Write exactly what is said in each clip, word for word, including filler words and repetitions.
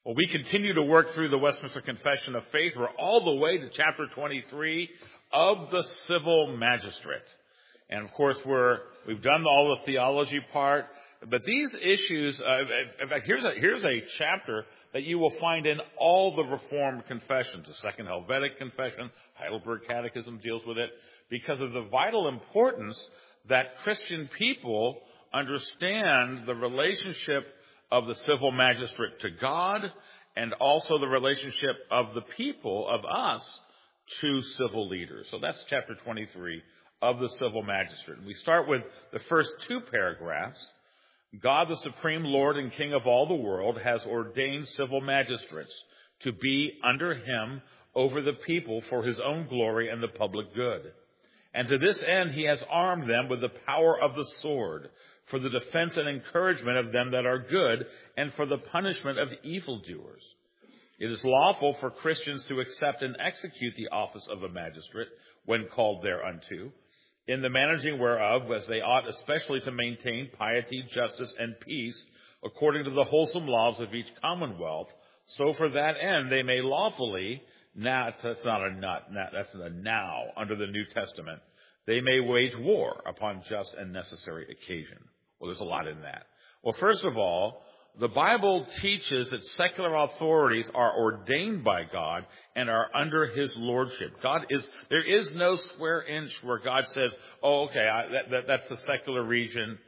Well, we continue to work through the Westminster Confession of Faith. We're all the way to chapter twenty-three of the civil magistrate. And of course, we're, we've done all the theology part, but these issues, uh, in fact, here's a, here's a chapter that you will find in all the Reformed confessions. The Second Helvetic Confession, Heidelberg Catechism deals with it, because of the vital importance that Christian people understand the relationship of the civil magistrate to God, and also the relationship of the people, of us, to civil leaders. So that's chapter twenty-three of the civil magistrate. And we start with the first two paragraphs. God, the supreme Lord and King of all the world, has ordained civil magistrates to be under him over the people for his own glory and the public good. And to this end he has armed them with the power of the sword, for the defense and encouragement of them that are good, and for the punishment of evildoers. It is lawful for Christians to accept and execute the office of a magistrate when called thereunto, in the managing whereof, as they ought especially to maintain piety, justice, and peace, according to the wholesome laws of each commonwealth, so for that end they may lawfully, now, that's not a not, not, that's a now, under the New Testament, they may wage war upon just and necessary occasion. Well, there's a lot in that. Well, first of all, the Bible teaches that secular authorities are ordained by God and are under his lordship. God is, there is no square inch where God says, oh, okay, I, that, that, that's the secular region,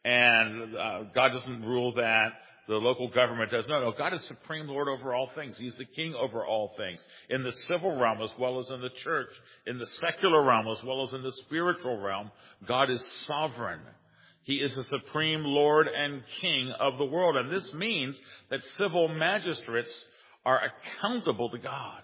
and uh, God doesn't rule that. The local government does. No, no, God is supreme Lord over all things. He's the king over all things. In the civil realm as well as in the church, in the secular realm as well as in the spiritual realm, God is sovereign. He is the supreme Lord and King of the world. And this means that civil magistrates are accountable to God.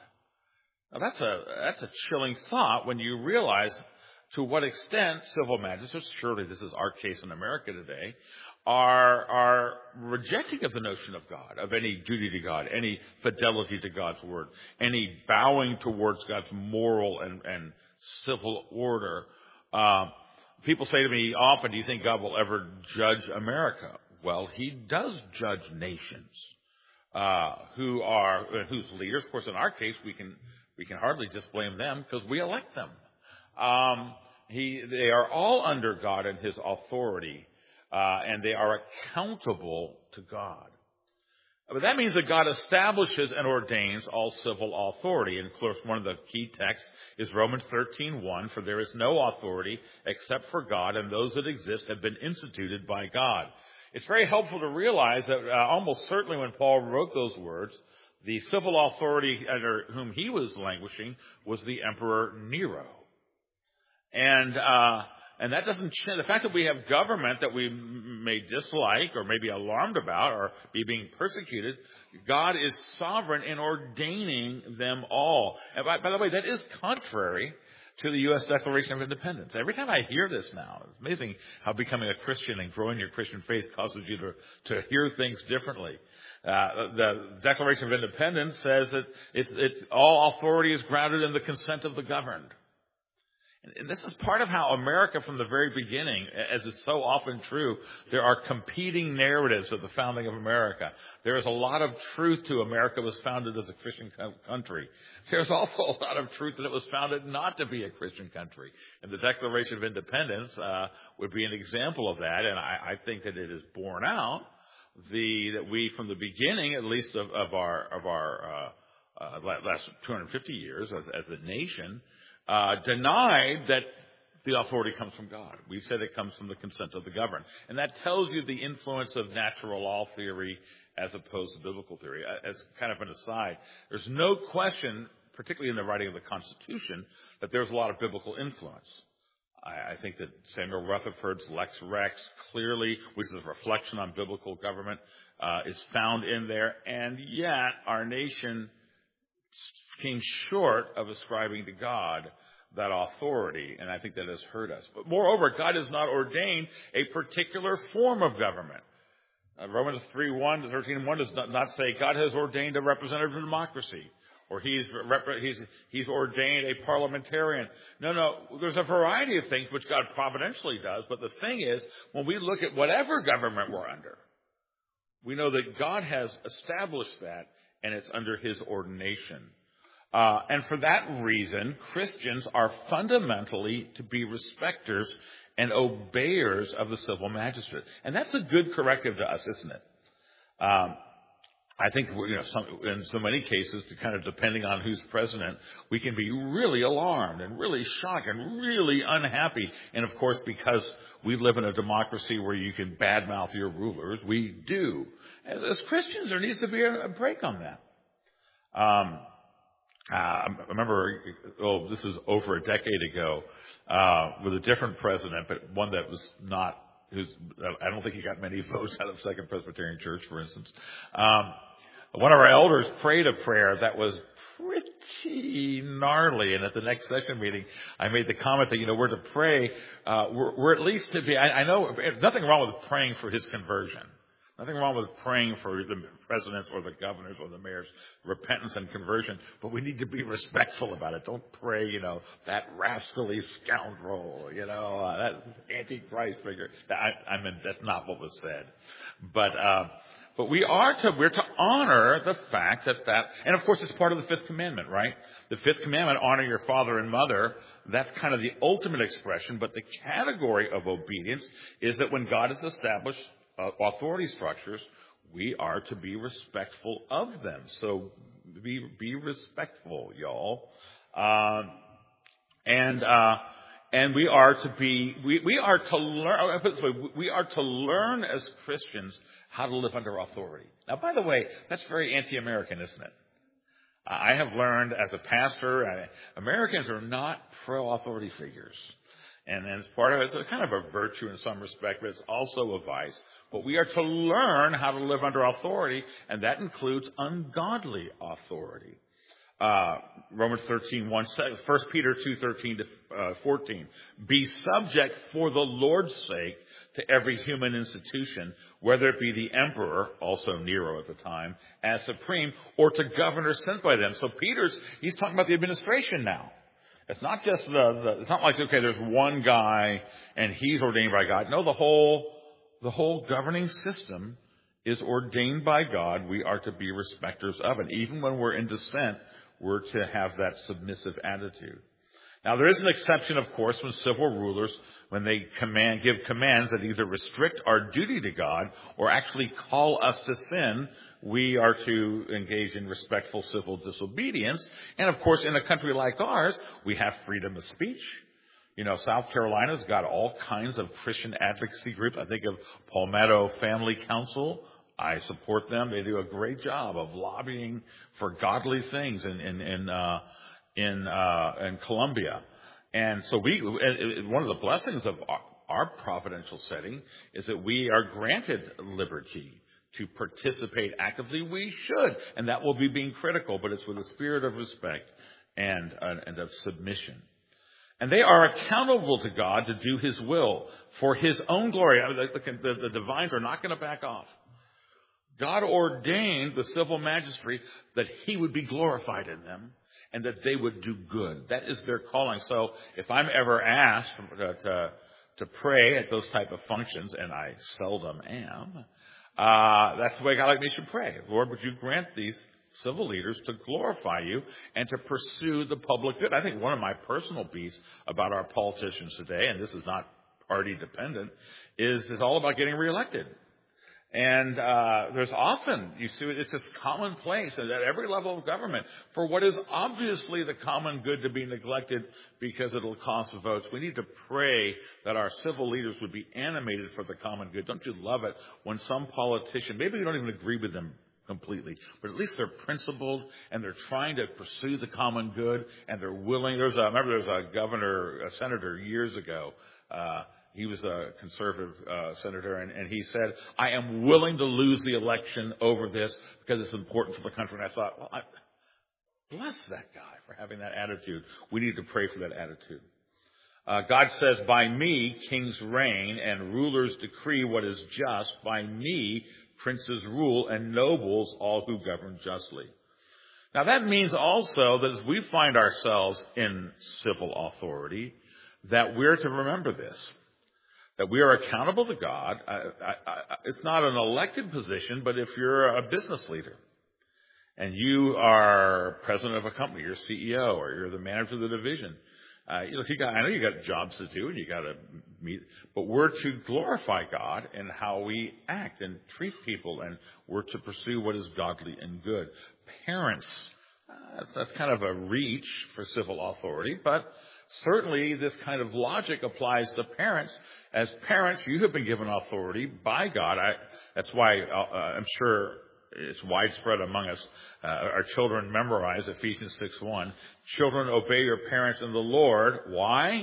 Now that's a, that's a chilling thought when you realize to what extent civil magistrates, surely this is our case in America today, are, are rejecting of the notion of God, of any duty to God, any fidelity to God's word, any bowing towards God's moral and, and civil order. Uh, People say to me often, do you think God will ever judge America? Well, he does judge nations, uh, who are, whose leaders, of course, in our case, we can, we can hardly just blame them because we elect them. Um, he, they are all under God and his authority, uh, and they are accountable to God. But that means that God establishes and ordains all civil authority. And of course, one of the key texts is Romans thirteen one, for there is no authority except for God, and those that exist have been instituted by God. It's very helpful to realize that uh, almost certainly when Paul wrote those words, the civil authority under whom he was languishing was the Emperor Nero. And, uh, And that doesn't change. The fact that we have government that we may dislike or may be alarmed about or be being persecuted, God is sovereign in ordaining them all. And by, by the way, that is contrary to the U S Declaration of Independence. Every time I hear this now, it's amazing how becoming a Christian and growing your Christian faith causes you to, to hear things differently. Uh, the Declaration of Independence says that it's, it's, all authority is grounded in the consent of the governed. And this is part of how America from the very beginning, as is so often true, there are competing narratives of the founding of America. There is a lot of truth to America was founded as a Christian country. There's also a lot of truth that it was founded not to be a Christian country. And the Declaration of Independence uh, would be an example of that, and I, I think that it is borne out the that we, from the beginning, at least of, of our of our uh, uh, last two hundred fifty years as, as a nation, Uh, denied that the authority comes from God. We said it comes from the consent of the governed. And that tells you the influence of natural law theory as opposed to biblical theory. As kind of an aside, there's no question, particularly in the writing of the Constitution, that there's a lot of biblical influence. I, I think that Samuel Rutherford's Lex Rex clearly, which is a reflection on biblical government, uh, is found in there. And yet, our nation came short of ascribing to God that authority, and I think that has hurt us. But moreover, God has not ordained a particular form of government. Uh, Romans three one to thirteen one does not, not say God has ordained a representative democracy, or he's, he's, he's ordained a parliamentarian. No, no, there's a variety of things which God providentially does, but the thing is, when we look at whatever government we're under, we know that God has established that and it's under his ordination. Uh, and for that reason, Christians are fundamentally to be respecters and obeyers of the civil magistrate. And that's a good corrective to us, isn't it? Um, I think, you know, some, in so many cases, kind of depending on who's president, we can be really alarmed and really shocked and really unhappy. And of course, because we live in a democracy where you can badmouth your rulers, we do. As, as Christians, there needs to be a, a break on that. Um, uh, I remember, oh, this is over a decade ago, uh, with a different president, but one that was not, who's, I don't think he got many votes out of Second Presbyterian Church, for instance. Um, One of our elders prayed a prayer that was pretty gnarly, and at the next session meeting, I made the comment that, you know, we're to pray, uh, we're, we're at least to be, I, I know there's nothing wrong with praying for his conversion. Nothing wrong with praying for the presidents or the governors or the mayors' repentance and conversion, but we need to be respectful about it. Don't pray, you know, that rascally scoundrel, you know, uh, that antichrist figure. I, I mean, that's not what was said. But, uh, But we are to, we're to honor the fact that that, and of course it's part of the fifth commandment, right? The fifth commandment, honor your father and mother, that's kind of the ultimate expression, but the category of obedience is that when God has established uh, authority structures, we are to be respectful of them. So be, be respectful, y'all. Uh, and, uh, And we are to be, we, we are to learn, I'll put it this way, we are to learn as Christians how to live under authority. Now, by the way, that's very anti-American, isn't it? I have learned as a pastor, I, Americans are not pro-authority figures. And then as part of it, it's a kind of a virtue in some respect, but it's also a vice. But we are to learn how to live under authority, and that includes ungodly authority. Uh, Romans thirteen, one, First Peter two, thirteen to fourteen. Be subject for the Lord's sake to every human institution, whether it be the emperor, also Nero at the time, as supreme, or to governors sent by them. So Peter's, he's talking about the administration now. It's not just the, the it's not like, okay, there's one guy and he's ordained by God. No, the whole, the whole governing system is ordained by God. We are to be respecters of it. Even when we're in dissent, we're to have that submissive attitude. Now, there is an exception, of course, when civil rulers, when they command, give commands that either restrict our duty to God or actually call us to sin, we are to engage in respectful civil disobedience. And, of course, in a country like ours, we have freedom of speech. You know, South Carolina's got all kinds of Christian advocacy groups. I think of Palmetto Family Council. I support them. They do a great job of lobbying for godly things in in in uh, in, uh, in Columbia. And so we, one of the blessings of our, our providential setting is that we are granted liberty to participate actively. We should, and that will be being critical, but it's with a spirit of respect and uh, and of submission. And they are accountable to God to do His will for His own glory. I mean, the, the, the divines are not going to back off. God ordained the civil magistrate that He would be glorified in them and that they would do good. That is their calling. So if I'm ever asked to, to, to pray at those type of functions, and I seldom am, uh, that's the way God like me should pray. Lord, would you grant these civil leaders to glorify you and to pursue the public good? I think one of my personal beefs about our politicians today, and this is not party dependent, is, is all about getting reelected. And uh there's often, you see, it's just commonplace at every level of government for what is obviously the common good to be neglected because it'll cost votes. We need to pray that our civil leaders would be animated for the common good. Don't you love it when some politician, maybe you don't even agree with them completely, but at least they're principled and they're trying to pursue the common good and they're willing. There's a, I remember there was a governor, a senator years ago, uh he was a conservative uh, senator, and, and he said, I am willing to lose the election over this because it's important for the country. And I thought, well, I, bless that guy for having that attitude. We need to pray for that attitude. Uh, God says, by me kings reign and rulers decree what is just. By me princes rule and nobles all who govern justly. Now that means also that as we find ourselves in civil authority, that we're to remember this. That we are accountable to God. I, I, I, it's not an elected position, but if you're a business leader and you are president of a company, you're C E O, or you're the manager of the division. Uh, you know, you got, I know you got jobs to do and you got to meet, but we're to glorify God in how we act and treat people, and we're to pursue what is godly and good. Parents, uh, that's, that's kind of a reach for civil authority, but certainly this kind of logic applies to parents. As parents, you have been given authority by God. I, that's why uh, I'm sure it's widespread among us. Uh, our children memorize Ephesians six one. Children, obey your parents in the Lord. Why?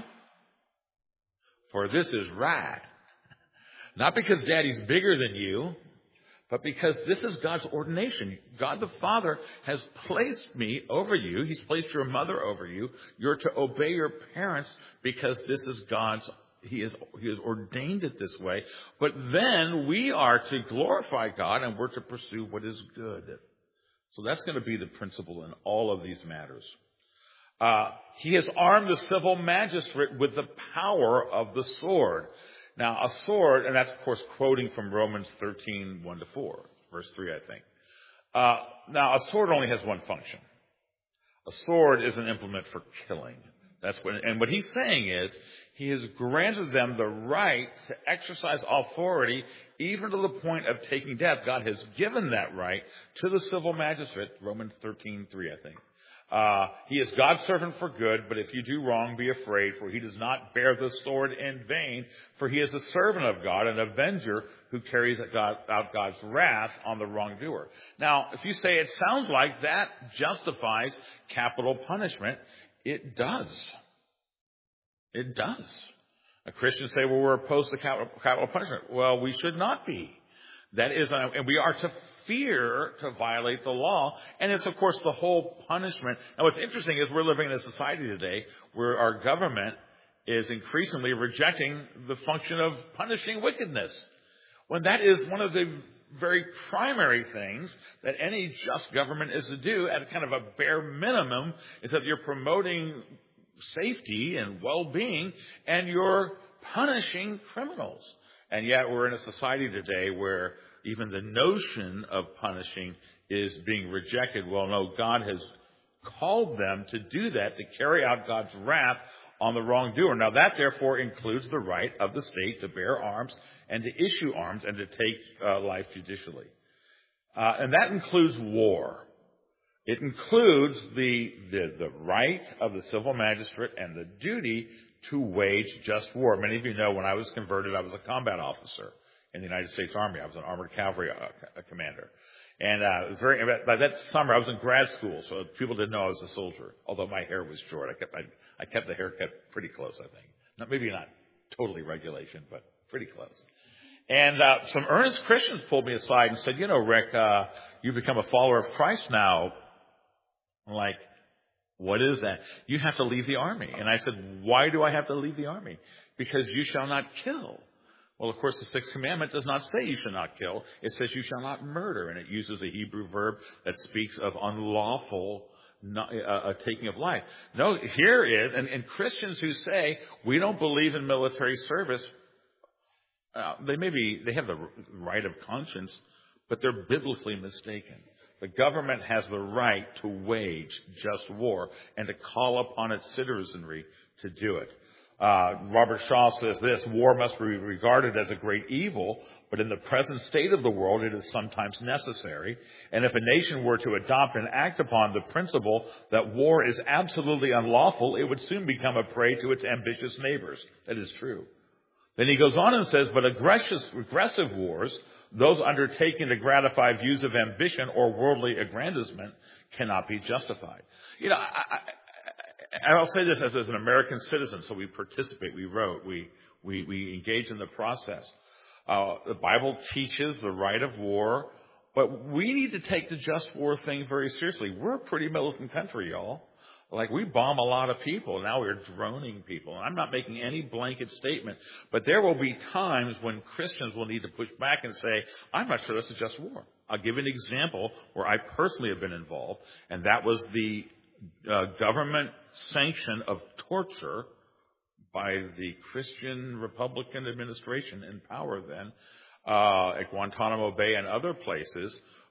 For this is right. Not because daddy's bigger than you, but because this is God's ordination. God the Father has placed me over you. He's placed your mother over you. You're to obey your parents because this is God's He has, he has ordained it this way. But then we are to glorify God, and we're to pursue what is good. So that's going to be the principle in all of these matters. Uh, he has armed the civil magistrate with the power of the sword. Now, a sword, and that's, of course, quoting from Romans thirteen, one to four, verse three, I think. Uh, now, a sword only has one function. A sword is an implement for killing. That's what, and what he's saying is, he has granted them the right to exercise authority even to the point of taking death. God has given that right to the civil magistrate, Romans thirteen three, I think. Uh, he is God's servant for good, but if you do wrong, be afraid, for he does not bear the sword in vain, for he is a servant of God, an avenger who carries out God's wrath on the wrongdoer. Now, if you say it sounds like that justifies capital punishment, it does. It does. A Christian say, well, we're opposed to capital, capital punishment. Well, we should not be. That is, and we are to fear to violate the law. And it's, of course, the whole punishment. Now, what's interesting is we're living in a society today where our government is increasingly rejecting the function of punishing wickedness, when that is one of the very primary things that any just government is to do at kind of a bare minimum, is that you're promoting safety and well-being and you're punishing criminals. And yet we're in a society today where even the notion of punishing is being rejected. Well, no, God has called them to do that, to carry out God's wrath on the wrongdoer. Now, that therefore includes the right of the state to bear arms and to issue arms and to take uh, life judicially. Uh, and that includes war. It includes the, the, the right of the civil magistrate and the duty to wage just war. Many of you know when I was converted, I was a combat officer in the United States Army. I was an armored cavalry uh, commander. And uh, it was very, by that summer, I was in grad school, so people didn't know I was a soldier, although my hair was short. I kept, I, I kept the haircut pretty close, I think. Not, maybe not totally regulation, but pretty close. And uh, some earnest Christians pulled me aside and said, you know, Rick, uh, you've become a follower of Christ now. I'm like, what is that? You have to leave the army. And I said, why do I have to leave the army? Because you shall not kill. Well, of course, the sixth commandment does not say you shall not kill. It says you shall not murder. And it uses a Hebrew verb that speaks of unlawful not, uh, taking of life. No, here is, and, and Christians who say we don't believe in military service, uh, they may be, they have the right of conscience, but they're biblically mistaken. The government has the right to wage just war and to call upon its citizenry to do it. Uh, Robert Shaw says this: war must be regarded as a great evil, but in the present state of the world it is sometimes necessary. And if a nation were to adopt and act upon the principle that war is absolutely unlawful, it would soon become a prey to its ambitious neighbors. That is true. Then he goes on and says, but aggressive, aggressive wars, those undertaken to gratify views of ambition or worldly aggrandizement, cannot be justified. You know, I, I, I'll say this as, as an American citizen, so we participate, we wrote, we, we, we engage in the process. Uh, the Bible teaches the right of war, but we need to take the just war thing very seriously. We're a pretty militant country, y'all. Like, we bomb a lot of people. Now we're droning people. And I'm not making any blanket statement, but there will be times when Christians will need to push back and say, I'm not sure that's a just war. I'll give an example where I personally have been involved, and that was the uh, government sanction of torture by the Christian Republican administration in power then uh, at Guantanamo Bay and other places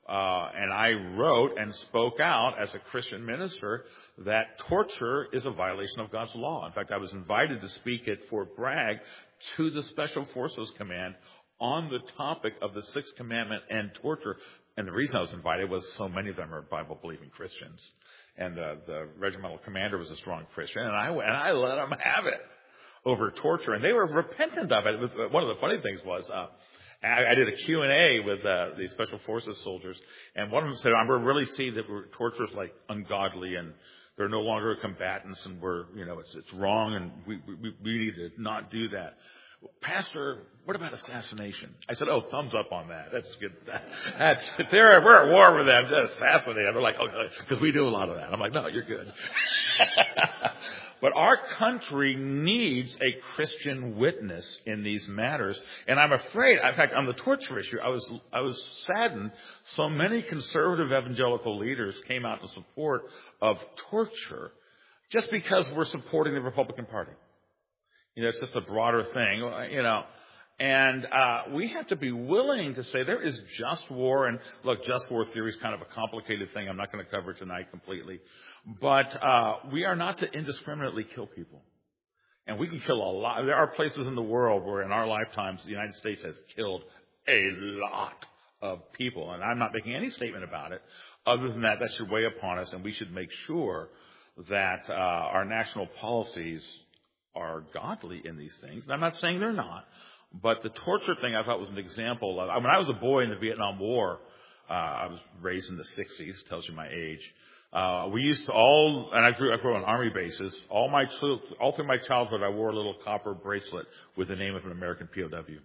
Uh, and I wrote and spoke out as a Christian minister that torture is a violation of God's law. In fact, I was invited to speak at Fort Bragg to the Special Forces Command on the topic of the Sixth Commandment and torture. And the reason I was invited was so many of them are Bible-believing Christians. And uh, the regimental commander was a strong Christian, and I, and I let them have it over torture. And they were repentant of it. It was, one of the funny things was... Uh, I did a Q and A with uh, the Special Forces soldiers, and one of them said, I really see that torture is like ungodly, and they're no longer combatants, and we're, you know, it's, it's wrong, and we, we, we need to not do that. Pastor, what about assassination? I said, oh, thumbs up on that. That's good. That's, if they're, we're at war with them, just assassinate them. They're like, oh, because we do a lot of that. I'm like, no, you're good. But our country needs a Christian witness in these matters. And I'm afraid, in fact, on the torture issue, I was, I was saddened so many conservative evangelical leaders came out in support of torture just because we're supporting the Republican Party. You know, it's just a broader thing, you know. And uh we have to be willing to say there is just war. And look, just war theory is kind of a complicated thing. I'm not going to cover it tonight completely. But uh we are not to indiscriminately kill people. And we can kill a lot. There are places in the world where in our lifetimes the United States has killed a lot of people. And I'm not making any statement about it. Other than that, that should weigh upon us. And we should make sure that uh our national policies are godly in these things. And I'm not saying they're not. But the torture thing I thought was an example of, when I was a boy in the Vietnam War, uh, I was raised in the sixties, tells you my age. Uh, we used to all, and I grew, I grew on army bases, all my, all through my childhood I wore a little copper bracelet with the name of an American P O W.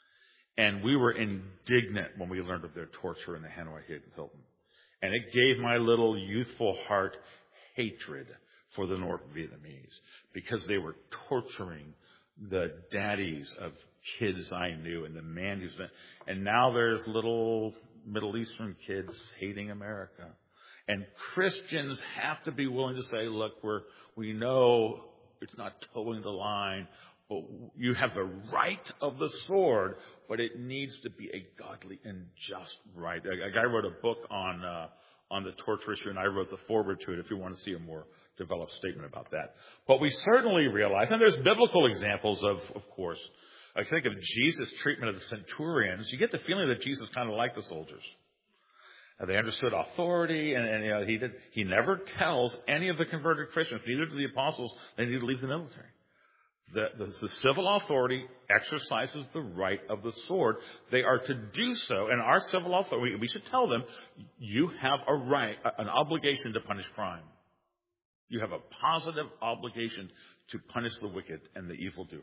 And we were indignant when we learned of their torture in the Hanoi Hilton. And it gave my little youthful heart hatred for the North Vietnamese because they were torturing the daddies of kids I knew and the man who's been, and now there's little Middle Eastern kids hating America. And Christians have to be willing to say, look, we're, we know it's not towing the line, but you have the right of the sword, but it needs to be a godly and just right. A, a guy wrote a book on, uh, on the torture issue, and I wrote the foreword to it if you want to see a more developed statement about that. But we certainly realize, and there's biblical examples of, of course, I think of Jesus' treatment of the centurions. You get the feeling that Jesus kind of liked the soldiers. Uh, they understood authority, and, and you know, he did. He never tells any of the converted Christians, neither to the apostles, they need to leave the military. The, the, the civil authority exercises the right of the sword. They are to do so, and our civil authority, we, we should tell them, you have a right, an obligation to punish crime. You have a positive obligation to punish the wicked and the evildoer.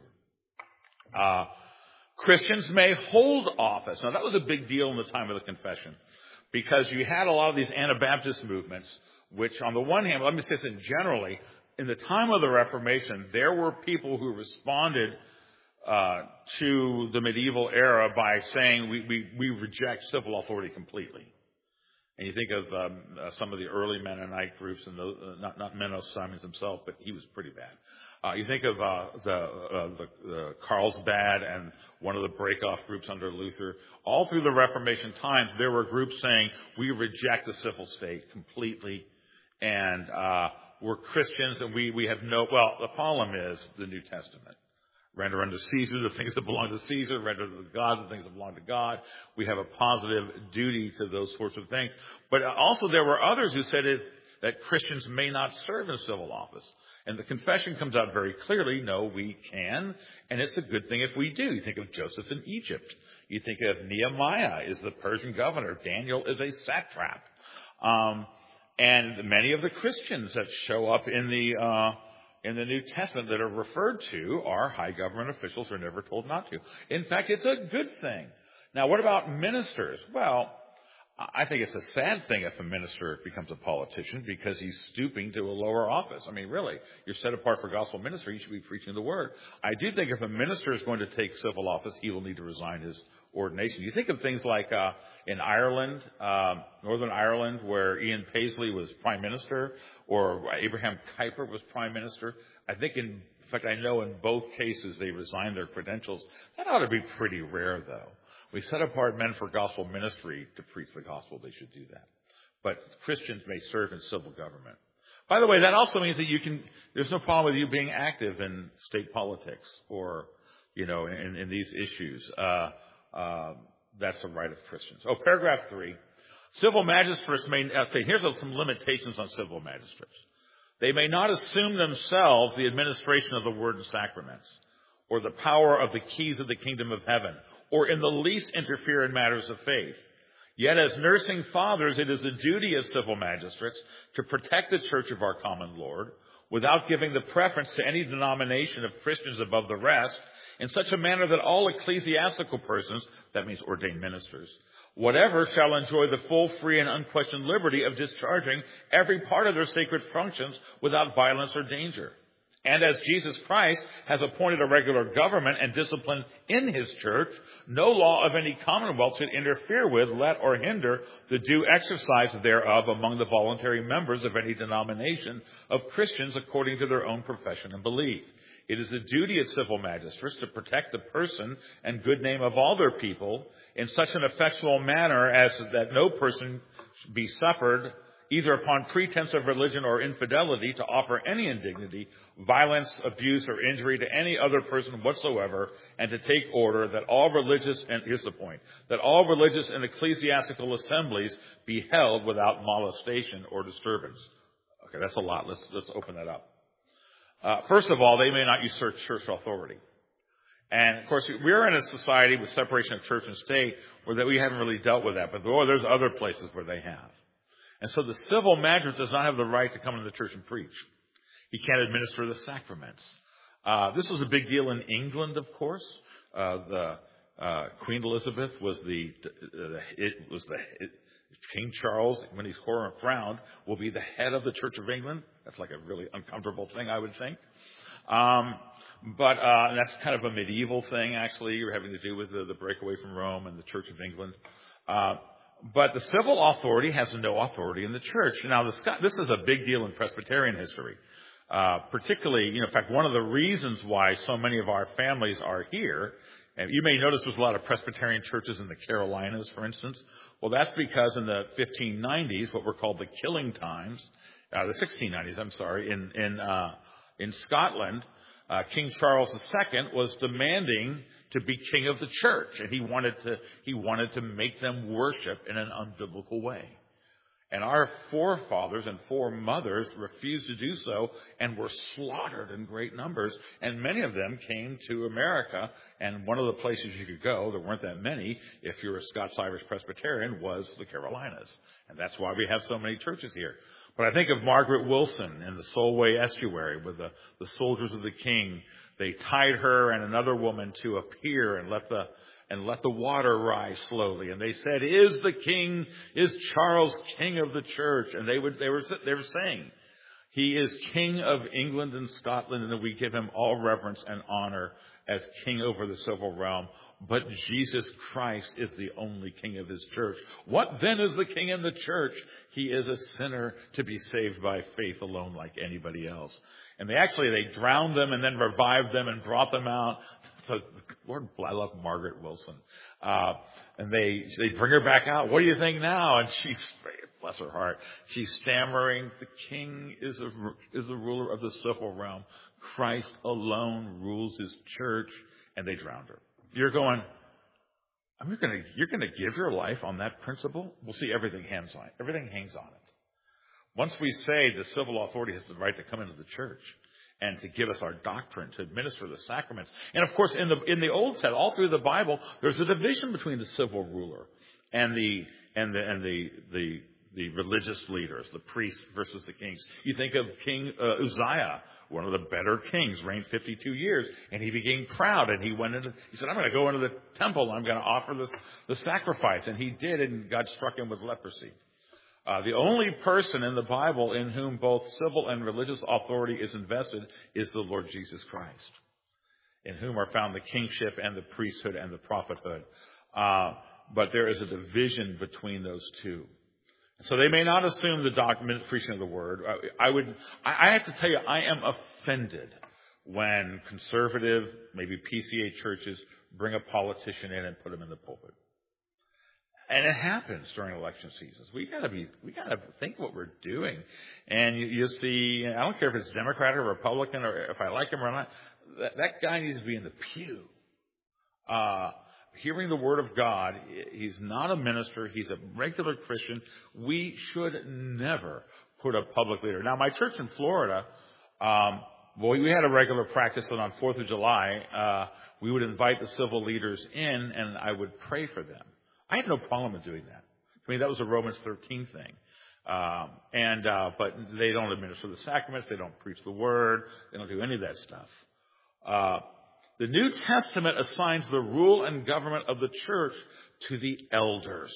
Uh, Christians may hold office. Now, that was a big deal in the time of the confession because you had a lot of these Anabaptist movements, which on the one hand, let me say this in generally, in the time of the Reformation, there were people who responded uh, to the medieval era by saying we, we, we reject civil authority completely. And you think of um, uh, some of the early Mennonite groups, and those, uh, not, not Menno Simons himself, but he was pretty bad. Uh, you think of uh, the, uh, the, the Carlsbad and one of the break-off groups under Luther. All through the Reformation times, there were groups saying, we reject the civil state completely, and uh, we're Christians, and we, we have no... Well, the problem is the New Testament. Render unto Caesar the things that belong to Caesar. Render to God the things that belong to God. We have a positive duty to those sorts of things. But also there were others who said it, that Christians may not serve in civil office. And the confession comes out very clearly, no, we can, and it's a good thing if we do. You think of Joseph in Egypt. You think of Nehemiah is the Persian governor. Daniel is a satrap. Um, and many of the Christians that show up in the... Uh, in the New Testament that are referred to are high government officials who are never told not to. In fact, it's a good thing. Now, what about ministers? Well, I think it's a sad thing if a minister becomes a politician because he's stooping to a lower office. I mean, really, you're set apart for gospel ministry. You should be preaching the word. I do think if a minister is going to take civil office, he will need to resign his ordination. You think of things like uh, in Ireland, uh, Northern Ireland, where Ian Paisley was prime minister, or Abraham Kuyper was prime minister. I think, in, in fact, I know in both cases they resigned their credentials. That ought to be pretty rare, though. we set apart men for gospel ministry to preach the gospel. They should do that. But Christians may serve in civil government. By the way, that also means that you can, there's no problem with you being active in state politics or, you know, in, in these issues. Uh, uh, that's the right of Christians. Oh, paragraph three. Civil magistrates may, okay, here's some limitations on civil magistrates. They may not assume themselves the administration of the word and sacraments, or the power of the keys of the kingdom of heaven, or in the least interfere in matters of faith. Yet as nursing fathers, it is the duty of civil magistrates to protect the church of our common Lord, without giving the preference to any denomination of Christians above the rest, in such a manner that all ecclesiastical persons, that means ordained ministers, whatever, shall enjoy the full, free, and unquestioned liberty of discharging every part of their sacred functions without violence or danger. And as Jesus Christ has appointed a regular government and discipline in his church, no law of any commonwealth should interfere with, let, or hinder the due exercise thereof among the voluntary members of any denomination of Christians according to their own profession and belief. It is the duty of civil magistrates to protect the person and good name of all their people in such an effectual manner as that no person be suffered either upon pretense of religion or infidelity to offer any indignity, violence, abuse, or injury to any other person whatsoever, and to take order that all religious, and here's the point, that all religious and ecclesiastical assemblies be held without molestation or disturbance. Okay, that's a lot. Let's, let's open that up. Uh, first of all, they may not usurp church authority. And, of course, we're in a society with separation of church and state where that we haven't really dealt with that, but oh, there's other places where they have. And so the civil magistrate does not have the right to come into the church and preach. He can't administer the sacraments. Uh, this was a big deal in England, of course. Uh, the uh, Queen Elizabeth was the, the it was the it, King Charles, when he's crowned, will be the head of the Church of England. That's like a really uncomfortable thing, I would think. Um, but uh, and that's kind of a medieval thing, actually, you're having to do with the, the breakaway from Rome and the Church of England. Uh, But the civil authority has no authority in the church. Now, the, this is a big deal in Presbyterian history. Uh, particularly, you know, in fact, one of the reasons why so many of our families are here, and you may notice there's a lot of Presbyterian churches in the Carolinas, for instance. Well, that's because in the fifteen nineties, what were called the killing times, uh, the sixteen nineties, I'm sorry, in, in, uh, in Scotland, uh, King Charles the Second was demanding to be king of the church, and he wanted to he wanted to make them worship in an unbiblical way. And our forefathers and foremothers refused to do so and were slaughtered in great numbers, and many of them came to America, and one of the places you could go, there weren't that many, if you're a Scots-Irish Presbyterian, was the Carolinas. And that's why we have so many churches here. But I think of Margaret Wilson in the Solway Estuary with the, the soldiers of the king. They tied her and another woman to a pier and let the and let the water rise slowly. And they said, "Is the king, is Charles king of the church?" And they would they were they were saying, "He is king of England and Scotland, and that we give him all reverence and honor as king over the civil realm. But Jesus Christ is the only king of his church. What then is the king in the church? He is a sinner to be saved by faith alone, like anybody else." And they actually, they drowned them and then revived them and brought them out. So, Lord, I love Margaret Wilson. Uh, and they, they bring her back out. "What do you think now?" And she's, bless her heart, she's stammering, "The king is a, is the ruler of the civil realm. Christ alone rules his church." And they drowned her. You're going, I'm going to, you're going to give your life on that principle? We'll see, everything hangs on it. Everything hangs on it. Once we say the civil authority has the right to come into the church and to give us our doctrine, to administer the sacraments. And of course, in the in the Old Testament, all through the Bible, there's a division between the civil ruler and the and the and the the, the religious leaders, the priests versus the kings. You think of King uh, Uzziah, one of the better kings, reigned fifty-two years, and he became proud, and he went into, he said, "I'm going to go into the temple, and I'm going to offer this the sacrifice," and he did, and God struck him with leprosy. Uh, the only person in the Bible in whom both civil and religious authority is invested is the Lord Jesus Christ, in whom are found the kingship and the priesthood and the prophethood. Uh, but there is a division between those two. So they may not assume the doctrine, preaching of the word. I, I would, I, I have to tell you, I am offended when conservative, maybe P C A churches bring a politician in and put him in the pulpit. And it happens during election seasons. We gotta be, we gotta think what we're doing. And you, you see, I don't care if it's Democrat or Republican or if I like him or not, that, that guy needs to be in the pew. Uh, hearing the word of God. He's not a minister. He's a regular Christian. We should never put a public leader. Now, my church in Florida, um, well, we had a regular practice that on fourth of July, uh, we would invite the civil leaders in and I would pray for them. I had no problem with doing that. I mean, that was a Romans thirteen thing. Um, and, uh, but they don't administer the sacraments. They don't preach the word. They don't do any of that stuff. Uh, the New Testament assigns the rule and government of the church to the elders.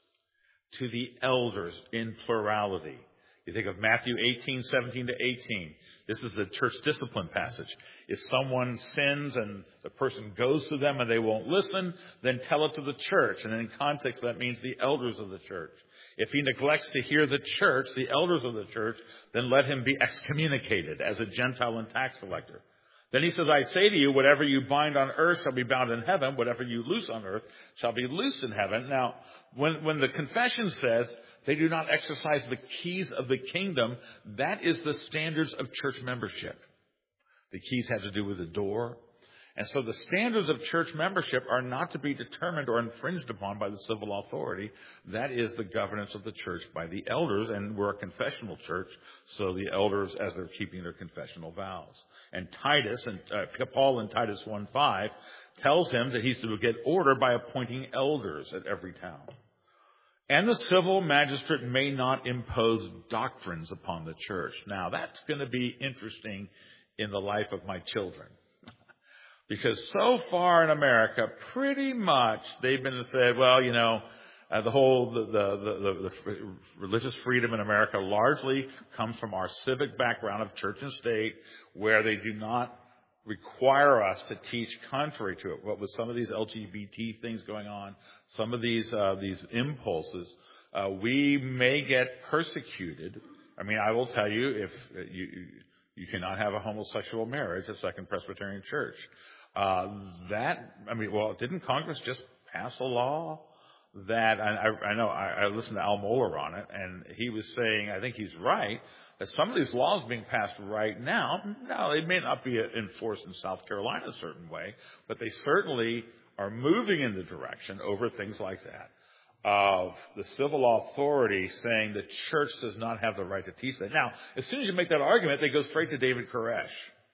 To the elders in plurality. You think of Matthew eighteen, seventeen to eighteen. This is the church discipline passage. If someone sins and the person goes to them and they won't listen, then tell it to the church. And in context, that means the elders of the church. If he neglects to hear the church, the elders of the church, then let him be excommunicated as a Gentile and tax collector. Then he says, I say to you, whatever you bind on earth shall be bound in heaven. Whatever you loose on earth shall be loosed in heaven. Now, when, when the confession says they do not exercise the keys of the kingdom, that is the standards of church membership. The keys have to do with the door. And so the standards of church membership are not to be determined or infringed upon by the civil authority. That is the governance of the church by the elders, and we're a confessional church, so the elders, as they're keeping their confessional vows. And Titus, and uh, Paul in Titus one five, tells him that he's to get order by appointing elders at every town. And the civil magistrate may not impose doctrines upon the church. Now, that's going to be interesting in the life of my children. Because so far in America, pretty much they've been said, well, you know, uh, the whole the, the, the, the religious freedom in America largely comes from our civic background of church and state, where they do not require us to teach contrary to it. What with some of these L G B T things going on, some of these uh, these impulses, uh, we may get persecuted. I mean, I will tell you, if you you cannot have a homosexual marriage at Second Presbyterian Church. Uh, that, I mean, well, didn't Congress just pass a law that, I, I know, I, I listened to Al Mohler on it, and he was saying, I think he's right, that some of these laws being passed right now, no, they may not be enforced in South Carolina a certain way, but they certainly are moving in the direction over things like that of the civil authority saying the church does not have the right to teach that. Now, as soon as you make that argument, they go straight to David Koresh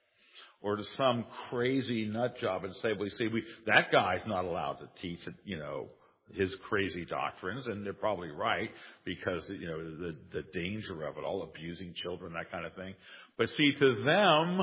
or to some crazy nut job and say, well, you see, we, that guy's not allowed to teach, you know, his crazy doctrines, and they're probably right because, you know, the, the danger of it all, abusing children, that kind of thing. But see, to them,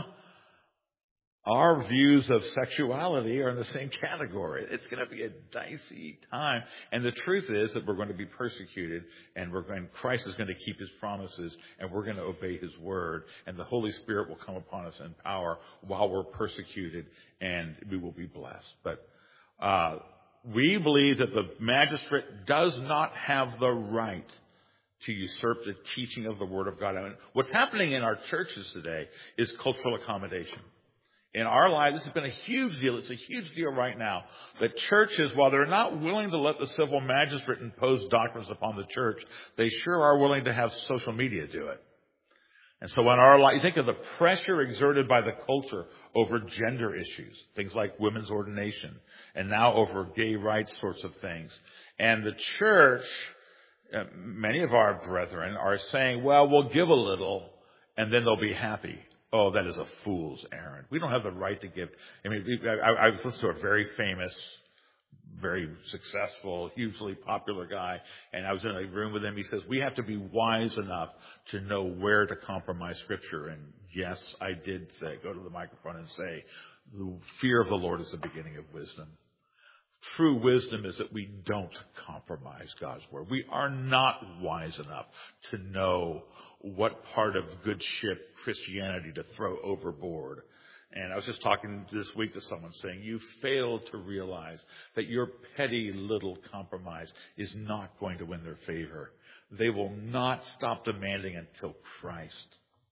our views of sexuality are in the same category. It's going to be a dicey time. And the truth is that we're going to be persecuted, and we're going, Christ is going to keep his promises, and we're going to obey his word. And the Holy Spirit will come upon us in power while we're persecuted, and we will be blessed. But uh we believe that the magistrate does not have the right to usurp the teaching of the word of God. I mean, what's happening in our churches today is cultural accommodation. In our lives, this has been a huge deal. It's a huge deal right now that churches, while they're not willing to let the civil magistrate impose doctrines upon the church, they sure are willing to have social media do it. And so in our life, you think of the pressure exerted by the culture over gender issues, things like women's ordination, and now over gay rights sorts of things. And the church, uh, many of our brethren are saying, well, we'll give a little, and then they'll be happy. Oh, that is a fool's errand. We don't have the right to give. I mean, I, I was listening to a very famous, very successful, hugely popular guy, and I was in a room with him. He says, we have to be wise enough to know where to compromise Scripture. And yes, I did say, go to the microphone and say, the fear of the Lord is the beginning of wisdom. True wisdom is that we don't compromise God's word. We are not wise enough to know what part of good ship Christianity to throw overboard. And I was just talking this week to someone saying, you fail to realize that your petty little compromise is not going to win their favor. They will not stop demanding until Christ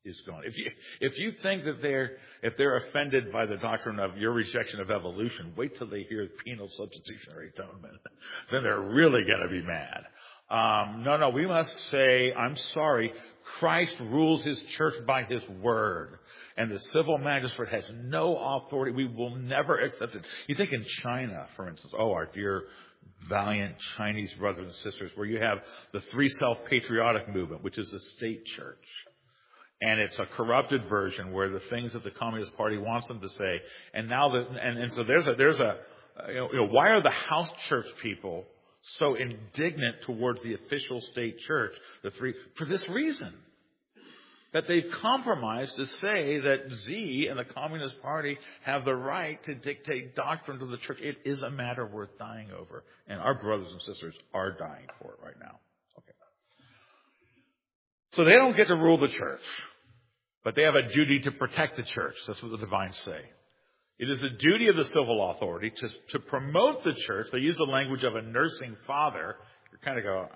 is gone. If you, if you think that they're, if they're offended by the doctrine of your rejection of evolution, wait till they hear penal substitutionary atonement. Then they're really going to be mad. Um, no, no, we must say, I'm sorry, Christ rules his church by his word. And the civil magistrate has no authority. We will never accept it. You think in China, for instance, oh, our dear valiant Chinese brothers and sisters, where you have the Three Self-Patriotic movement, which is a state church. And it's a corrupted version where the things that the Communist Party wants them to say. And now that, and, and so there's a, there's a, you know, you know, why are the house church people so indignant towards the official state church? The three, for this reason. That they've compromised to say that Z and the Communist Party have the right to dictate doctrine to the church. It is a matter worth dying over. And our brothers and sisters are dying for it right now. Okay. So they don't get to rule the church. But they have a duty to protect the church. That's what the divines say. It is a duty of the civil authority to, to promote the church. They use the language of a nursing father. You kind of go,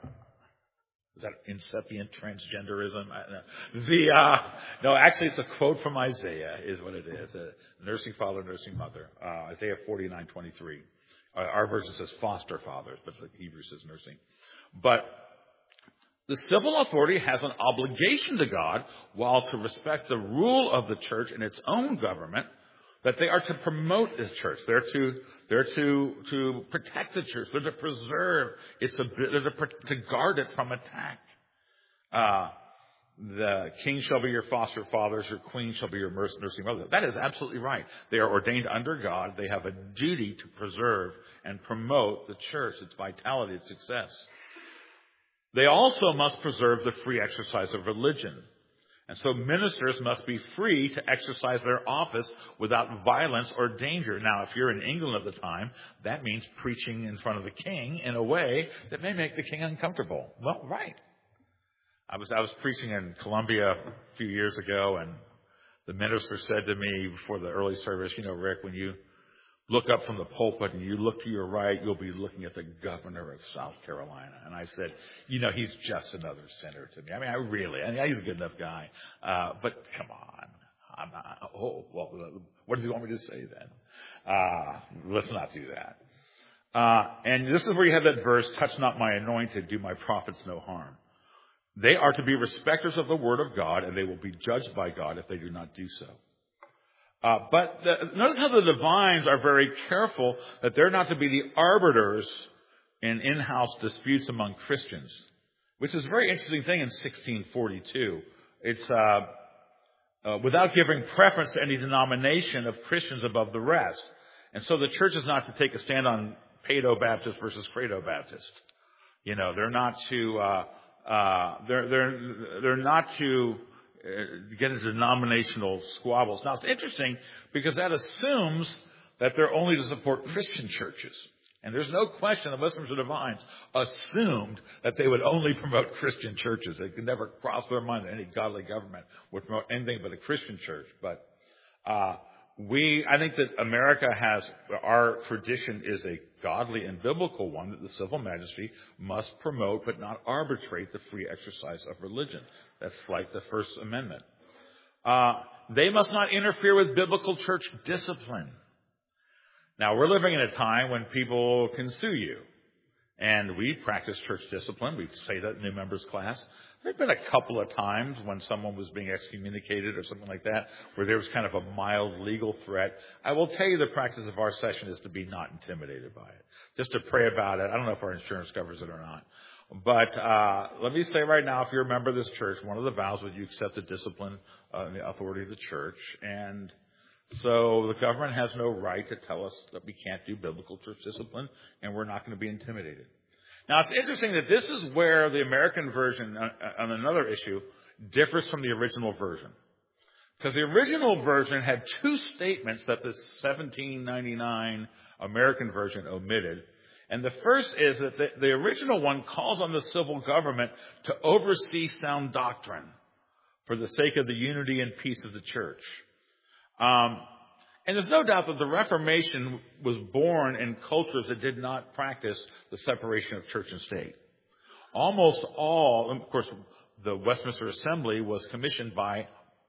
is that incipient transgenderism? The, uh, no, actually it's a quote from Isaiah is what it is. A nursing father, nursing mother. Uh, Isaiah forty-nine twenty-three. Uh, our version says foster fathers, but the Hebrew says nursing. But the civil authority has an obligation to God, while to respect the rule of the church in its own government, that they are to promote the church. They're to, they're to, to protect the church. They're to preserve its ability, to guard it from attack. Uh, the king shall be your foster fathers, your queen shall be your nursing mother. That is absolutely right. They are ordained under God. They have a duty to preserve and promote the church, its vitality, its success. They also must preserve the free exercise of religion. And so ministers must be free to exercise their office without violence or danger. Now, if you're in England at the time, that means preaching in front of the king in a way that may make the king uncomfortable. Well, right. I was, I was preaching in Colombia a few years ago, and the minister said to me before the early service, you know, Rick, when you look up from the pulpit and you look to your right, you'll be looking at the governor of South Carolina. And I said, you know, he's just another sinner to me. I mean, I really, I mean, he's a good enough guy. Uh, but come on. I'm not, oh, well, what does he want me to say then? Uh, let's not do that. Uh, and this is where you have that verse, touch not my anointed, do my prophets no harm. They are to be respecters of the word of God, and they will be judged by God if they do not do so. Uh, but the, notice how the divines are very careful that they're not to be the arbiters in in-house disputes among Christians, which is a very interesting thing in sixteen forty-two. It's uh, uh, without giving preference to any denomination of Christians above the rest. And so the church is not to take a stand on Paedo-Baptist versus Credo-Baptist. You know, they're not to uh, uh, they're they're they're not to get into denominational squabbles. Now, it's interesting because that assumes that they're only to support Christian churches. And there's no question the Westminster Divines assumed that they would only promote Christian churches. It could never cross their mind that any godly government would promote anything but a Christian church. But uh we, I think that America has, our tradition is a godly and biblical one that the civil magistracy must promote but not arbitrate the free exercise of religion. That's like the First Amendment. Uh, they must not interfere with biblical church discipline. Now, we're living in a time when people can sue you. And we practice church discipline. We say that in new members class. There have been a couple of times when someone was being excommunicated or something like that, where there was kind of a mild legal threat. I will tell you the practice of our session is to be not intimidated by it. Just to pray about it. I don't know if our insurance covers it or not. But uh let me say right now, if you're a member of this church, one of the vows was you accept the discipline uh, and the authority of the church. And so the government has no right to tell us that we can't do biblical church discipline, and we're not going to be intimidated. Now, it's interesting that this is where the American version, on another issue, differs from the original version. Because the original version had two statements that the seventeen ninety-nine American version omitted. And the first is that the, the original one calls on the civil government to oversee sound doctrine for the sake of the unity and peace of the church. Um, and there's no doubt that the Reformation was born in cultures that did not practice the separation of church and state. Almost all, of course, the Westminster Assembly was commissioned by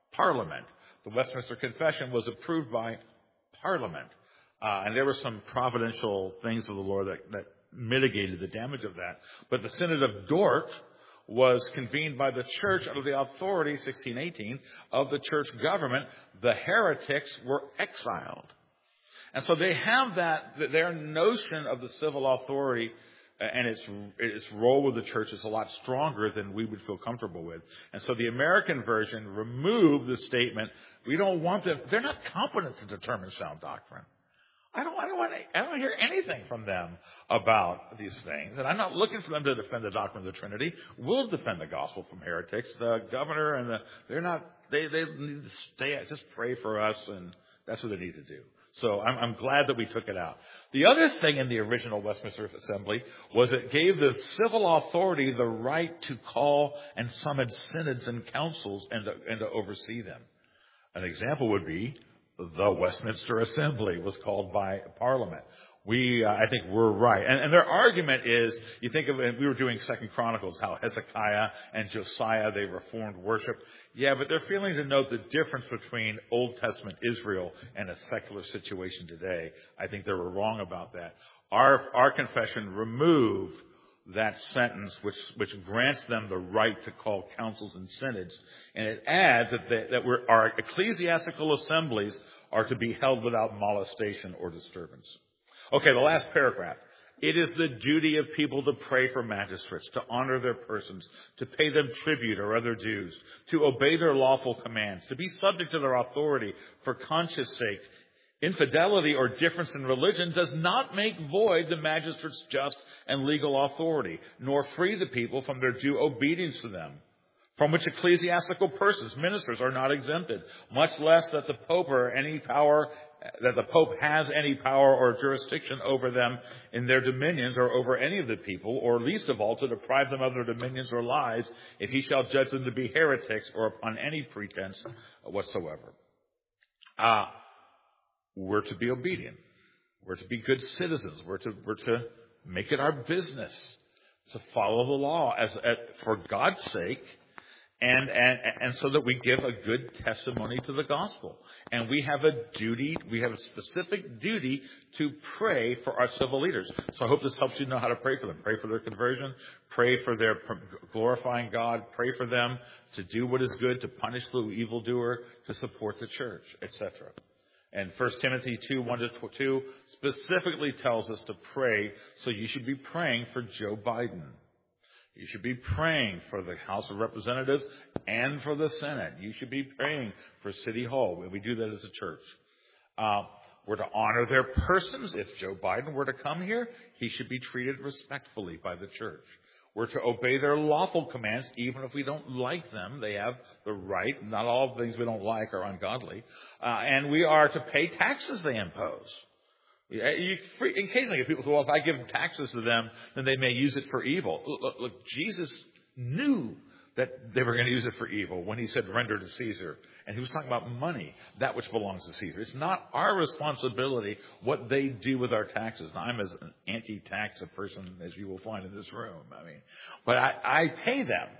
Parliament. The Westminster Confession was approved by Parliament. Uh, and there were some providential things of the Lord that, that mitigated the damage of that. But the Synod of Dort was convened by the church under the authority, sixteen eighteen, of the church government. The heretics were exiled. And so they have that, their notion of the civil authority and its its role with the church is a lot stronger than we would feel comfortable with. And so the American version removed the statement, we don't want them, they're not competent to determine sound doctrine. I don't, I don't want to, I don't hear anything from them about these things. And I'm not looking for them to defend the doctrine of the Trinity. We'll defend the gospel from heretics. The governor and the, they're not, they, they need to stay, just pray for us, and that's what they need to do. So I'm, I'm glad that we took it out. The other thing in the original Westminster Assembly was it gave the civil authority the right to call and summon synods and councils and to, and to oversee them. An example would be the Westminster Assembly was called by Parliament. We, uh, I think we're right. And, and their argument is, you think of it, we were doing Second Chronicles, how Hezekiah and Josiah, they reformed worship. Yeah, but they're failing to note the difference between Old Testament Israel and a secular situation today. I think they were wrong about that. Our, our confession removed that sentence, which, which grants them the right to call councils and synods. And it adds that, they, that we're, our ecclesiastical assemblies are to be held without molestation or disturbance. Okay, the last paragraph. It is the duty of people to pray for magistrates, to honor their persons, to pay them tribute or other dues, to obey their lawful commands, to be subject to their authority for conscience sake. Infidelity or difference in religion does not make void the magistrate's just and legal authority, nor free the people from their due obedience to them, from which ecclesiastical persons, ministers, are not exempted, much less that the Pope or any power, that the Pope has any power or jurisdiction over them in their dominions or over any of the people, or least of all to deprive them of their dominions or lives, if he shall judge them to be heretics or upon any pretense whatsoever. Ah. Uh, We're to be obedient. We're to be good citizens. We're to, we're to make it our business to follow the law as, as for God's sake, and, and, and so that we give a good testimony to the gospel. And we have a duty, we have a specific duty to pray for our civil leaders. So I hope this helps you know how to pray for them. Pray for their conversion. Pray for their glorifying God. Pray for them to do what is good, to punish the evildoer, to support the church, et cetera. And First Timothy two, one to two specifically tells us to pray, so you should be praying for Joe Biden. You should be praying for the House of Representatives and for the Senate. You should be praying for City Hall. We do that as a church. Uh, we're to honor their persons. If Joe Biden were to come here, he should be treated respectfully by the church. We're to obey their lawful commands, even if we don't like them. They have the right. Not all things we don't like are ungodly. Uh, and we are to pay taxes they impose. You, occasionally people say, well, if I give taxes to them, then they may use it for evil. Look, look, Jesus knew that they were going to use it for evil when he said, render to Caesar. And he was talking about money, that which belongs to Caesar. It's not our responsibility what they do with our taxes. Now, I'm as an anti-tax a person as you will find in this room. I mean, but I, I pay them.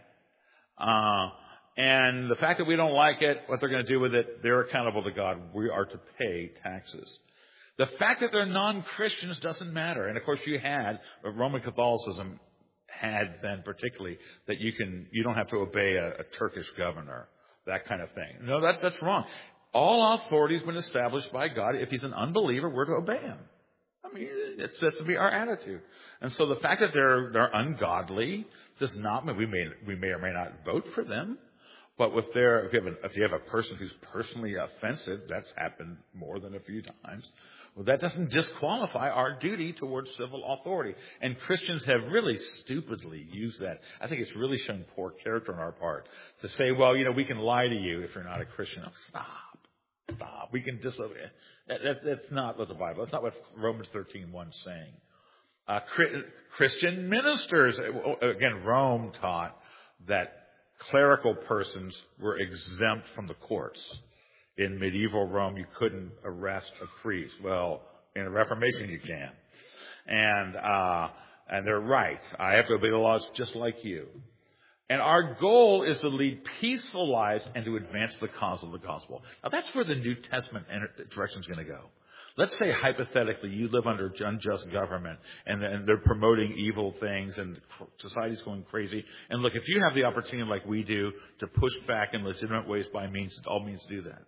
Uh, and the fact that we don't like it, what they're going to do with it, they're accountable to God. We are to pay taxes. The fact that they're non-Christians doesn't matter. And of course you had, Roman Catholicism had then particularly, that you can, you don't have to obey a, a Turkish governor, that kind of thing. No, that, that's wrong. All authority has been established by God. If he's an unbeliever, we're to obey him. I mean, it's supposed to be our attitude. And so the fact that they're, they're ungodly does not mean we may, we may or may not vote for them. But if, they're, if, you have a, if you have a person who's personally offensive, that's happened more than a few times, well, that doesn't disqualify our duty towards civil authority. And Christians have really stupidly used that. I think it's really shown poor character on our part to say, well, you know, we can lie to you if you're not a Christian. Oh, stop. Stop. We can disobey. That, that, that's not what the Bible, that's not what Romans thirteen one is saying. Uh, Christian ministers, again, Rome taught that clerical persons were exempt from the courts. In medieval Rome, you couldn't arrest a priest. Well, in the Reformation, you can. And, uh, and they're right. I have to obey the laws just like you. And our goal is to lead peaceful lives and to advance the cause of the gospel. Now, that's where the New Testament direction is going to go. Let's say, hypothetically, you live under unjust government and, and they're promoting evil things and society's going crazy. And look, if you have the opportunity like we do to push back in legitimate ways by means, all means do that.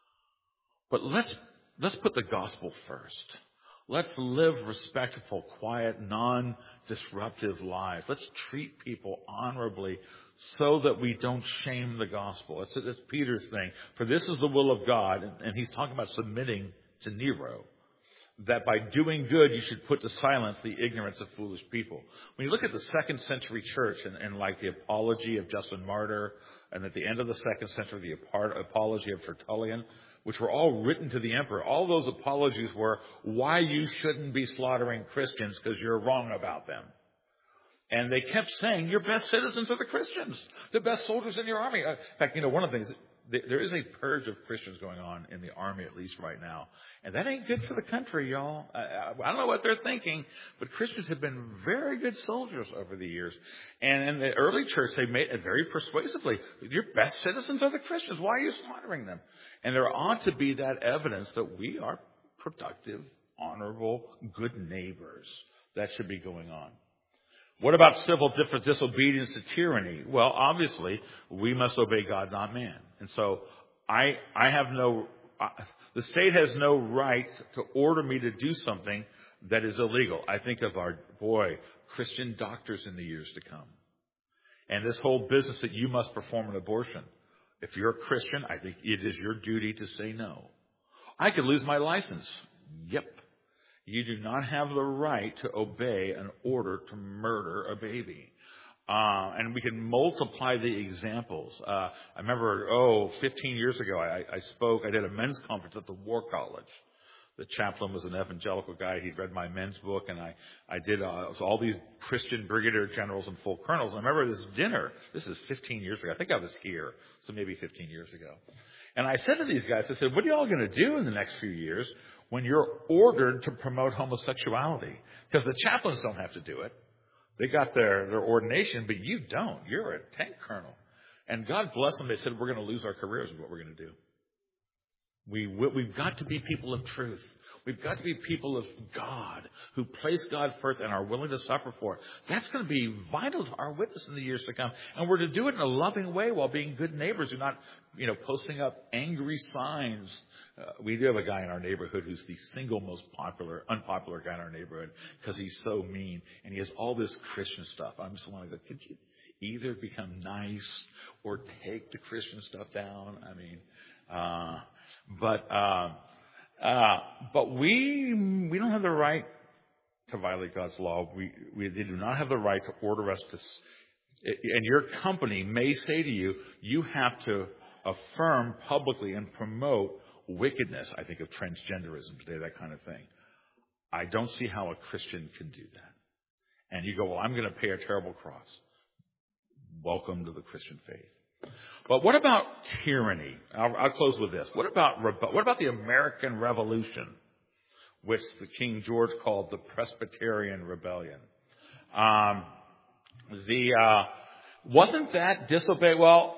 But let's, let's put the gospel first. Let's live respectful, quiet, non-disruptive lives. Let's treat people honorably so that we don't shame the gospel. That's, that's Peter's thing. For this is the will of God, and, and he's talking about submitting to Nero, that by doing good you should put to silence the ignorance of foolish people. When you look at the second century church and, and like the apology of Justin Martyr, and at the end of the second century, the apology of Tertullian, which were all written to the emperor, all those apologies were why you shouldn't be slaughtering Christians because you're wrong about them. And they kept saying, your best citizens are the Christians, the best soldiers in your army. In fact, you know, one of the things, there is a purge of Christians going on in the army, at least right now. And that ain't good for the country, y'all. I, I don't know what they're thinking, but Christians have been very good soldiers over the years. And in the early church, they made it very persuasively. Your best citizens are the Christians. Why are you slaughtering them? And there ought to be that evidence that we are productive, honorable, good neighbors. That should be going on. What about civil disobedience to tyranny? Well, obviously, we must obey God, not man. And so I, I have no, uh, the state has no right to order me to do something that is illegal. I think of our, boy, Christian doctors in the years to come. And this whole business that you must perform an abortion. If you're a Christian, I think it is your duty to say no. I could lose my license. Yep. You do not have the right to obey an order to murder a baby. Uh, and we can multiply the examples. Uh, I remember, oh, fifteen years ago, I, I spoke, I did a men's conference at the War College. The chaplain was an evangelical guy. He'd read my men's book, and I, I did uh, all these Christian brigadier generals and full colonels. And I remember this dinner. This is fifteen years ago. I think I was here, so maybe fifteen years ago. And I said to these guys, I said, what are you all going to do in the next few years when you're ordered to promote homosexuality? Because the chaplains don't have to do it. They got their, their ordination, but you don't. You're a tank colonel. And God bless them. They said, we're going to lose our careers is what we're going to do. We, we've got to be people of truth. We've got to be people of God who place God first and are willing to suffer for it. That's going to be vital to our witness in the years to come. And we're to do it in a loving way while being good neighbors. We're not, you know, posting up angry signs. Uh, we do have a guy in our neighborhood who's the single most popular, unpopular guy in our neighborhood because he's so mean. And he has all this Christian stuff. I'm just wondering, could you either become nice or take the Christian stuff down? I mean, uh, but, uh, Uh, but we we don't have the right to violate God's law. We, we they do not have the right to order us to. And your company may say to you, you have to affirm publicly and promote wickedness. I think of transgenderism today, that kind of thing. I don't see how a Christian can do that. And you go, well, I'm going to pay a terrible cross. Welcome to the Christian faith. But what about tyranny? I'll, I'll close with this. What about what about the American Revolution, which the King George called the Presbyterian Rebellion? Um, the uh, wasn't that disobey? Well,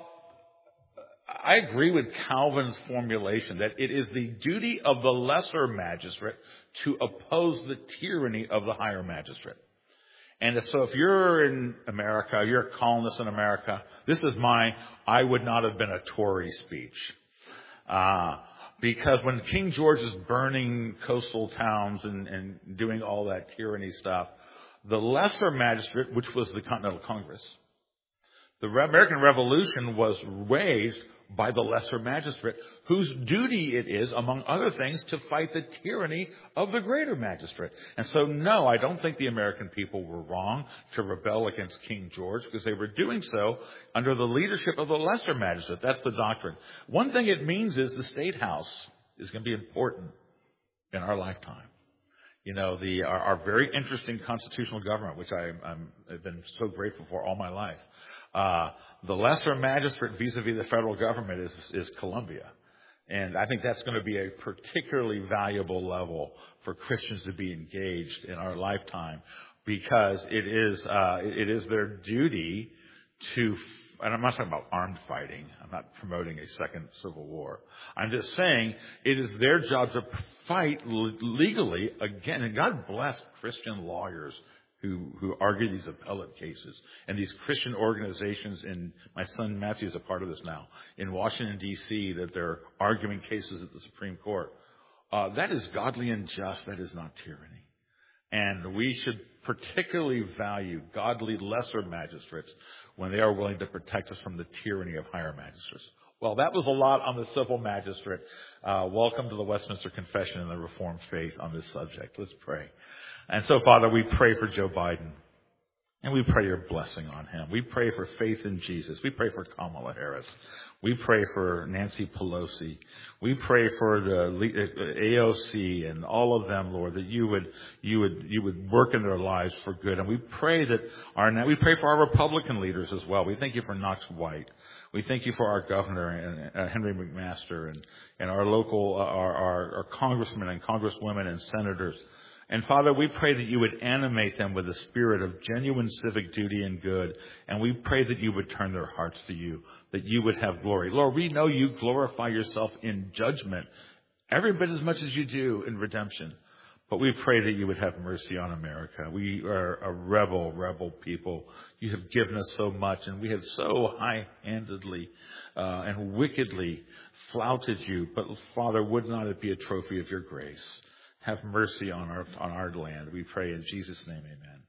I agree with Calvin's formulation that it is the duty of the lesser magistrate to oppose the tyranny of the higher magistrate. And so if you're in America, you're a colonist in America, this is my I would not have been a Tory speech. Uh, because when King George is burning coastal towns and, and doing all that tyranny stuff, the lesser magistrate, which was the Continental Congress, the American Revolution was waged by the lesser magistrate, whose duty it is, among other things, to fight the tyranny of the greater magistrate. And so, no, I don't think the American people were wrong to rebel against King George, because they were doing so under the leadership of the lesser magistrate. That's the doctrine. One thing it means is the State House is going to be important in our lifetime. You know, the our, our very interesting constitutional government, which I I'm, I've been so grateful for all my life. Uh, the lesser magistrate vis-a-vis the federal government is, is Columbia. And I think that's going to be a particularly valuable level for Christians to be engaged in our lifetime, because it is, uh, it is their duty to, and I'm not talking about armed fighting. I'm not promoting a second civil war. I'm just saying it is their job to fight legally again. And God bless Christian lawyers who, who argue these appellate cases and these Christian organizations. And my son Matthew is a part of this now in Washington, D C, that they're arguing cases at the Supreme Court. Uh, that is godly and just. That is not tyranny. And we should particularly value godly lesser magistrates when they are willing to protect us from the tyranny of higher magistrates. Well, that was a lot on the civil magistrate. Uh, welcome to the Westminster Confession and the Reformed faith on this subject. Let's pray. And so, Father, we pray for Joe Biden. And we pray your blessing on him. We pray for faith in Jesus. We pray for Kamala Harris. We pray for Nancy Pelosi. We pray for the A O C and all of them, Lord, that you would, you would, you would work in their lives for good. And we pray that our, we pray for our Republican leaders as well. We thank you for Knox White. We thank you for our governor and uh, Henry McMaster and, and our local, uh, our, our, our congressmen and congresswomen and senators. And Father, we pray that you would animate them with a spirit of genuine civic duty and good. And we pray that you would turn their hearts to you, that you would have glory. Lord, we know you glorify yourself in judgment every bit as much as you do in redemption. But we pray that you would have mercy on America. We are a rebel, rebel people. You have given us so much, and we have so high-handedly uh, and wickedly flouted you. But Father, would not it be a trophy of your grace? Have mercy on our on our land. We pray in Jesus' name, amen.